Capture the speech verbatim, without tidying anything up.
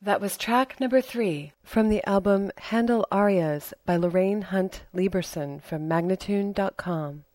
That was track number three from the album Handel Arias by Lorraine Hunt Lieberson from Magnatune dot com.